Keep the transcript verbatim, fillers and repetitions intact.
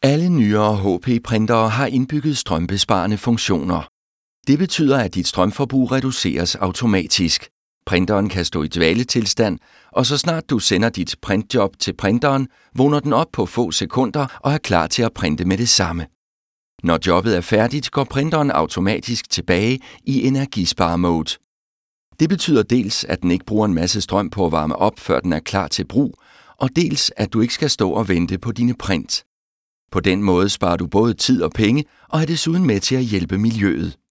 Alle nyere H P-printere har indbygget strømbesparende funktioner. Det betyder, at dit strømforbrug reduceres automatisk. Printeren kan stå i dvaletilstand, og så snart du sender dit printjob til printeren, vågner den op på få sekunder og er klar til at printe med det samme. Når jobbet er færdigt, går printeren automatisk tilbage i energisparemode. Det betyder dels, at den ikke bruger en masse strøm på at varme op, før den er klar til brug, og dels, at du ikke skal stå og vente på dine print. På den måde sparer du både tid og penge og er desuden med til at hjælpe miljøet.